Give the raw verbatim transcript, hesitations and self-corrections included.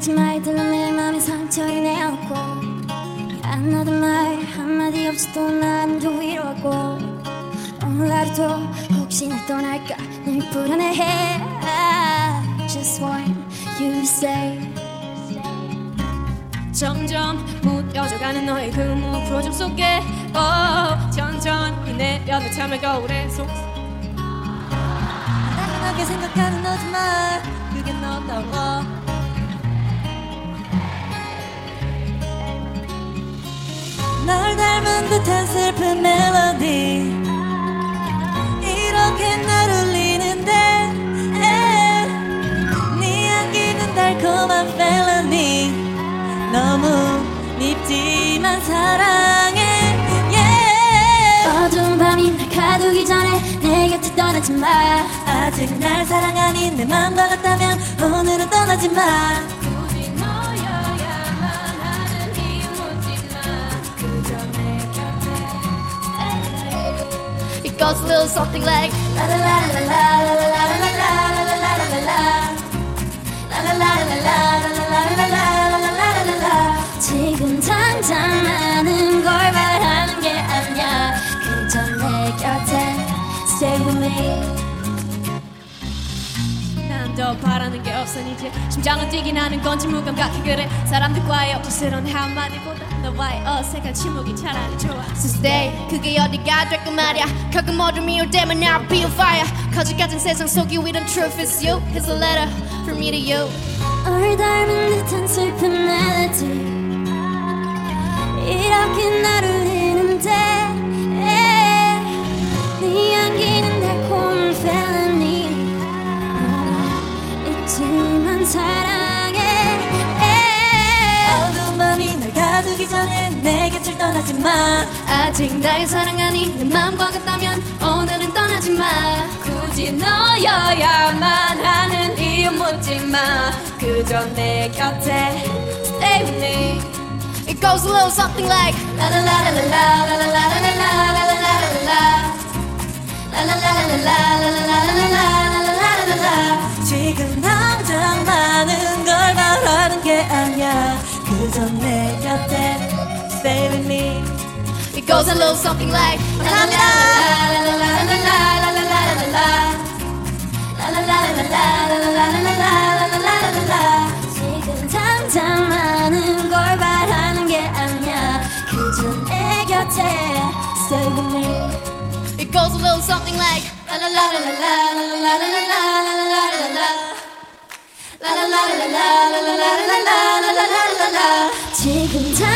같이 말들로 내 맘에 상처를 내었고 안 하던 말 한마디 없이 또 난 좀 위로하고 오늘 하루도 혹시 날 떠날까 늘 불안해해 I just want you to say 점점 무뎌져가는 너의 그 무표정 속에 oh, 천천히 내려도 참을 거울에 속 나른하게 생각하는 너지만 그게 너다워 널 닮은 듯한 슬픈 멜로디 이렇게 날 울리는데 네 향기는 달콤한 felony 너무 밉지만 사랑해 yeah. 어두운 밤이 날 가두기 전에 내 곁을 떠나지 마 아직 날 사랑하니 내 맘과 같다면 오늘은 떠나지 마 굳이 너여야만 하는 이유 묻지 마 그저 내 곁에 It goes a little something like La la la la la la la la la la la la la la La la la la la la la la la la la la la 지금 당장 많은 걸 바라는 게 아니야 그저 내 곁에 Stay with me 난 더 바라는 게 없어 이제 심장은 뛰긴 하는 건지 무감각해 그래 사람들과의 억지스러운 한마디보다 너와의 어색한 침묵이 차라리 좋아 So stay 그게 어디가 될까 말야 가끔 어둠이 올 때만 I'll be on fire 거짓 같은 세상 속에 We the truth is you Here's a letter from me to you 널 닮은 듯한 슬픈 멜로디 이렇게 날 울리는데 네 향기는 달콤한 felony 있지만 사랑해 어두운 밤이 날 가두기 전에 내 곁을 떠나지 마 아직 날 사랑하니 내 맘과 같다면 오늘은 떠나지 마 굳이 너여야만 하는 이유 묻지 마 그저 내 곁에 Stay with me It goes a little something like La la la la la la la la la la la la la la la La la la la la la la la la la la la la 지금 당장 많은 걸 바라는 게 아니야 그저 내 곁에 Stay with me It goes a little something like La la la la la la la la la la la la la La la la la la la la la la la la la la la 지금 당장 많은 걸 바라는 게 아니야 그저 내 곁에 Stay with me It goes a little something like La la la la la la la la la la la la la la La la la la la la la la la la la la la 지금 당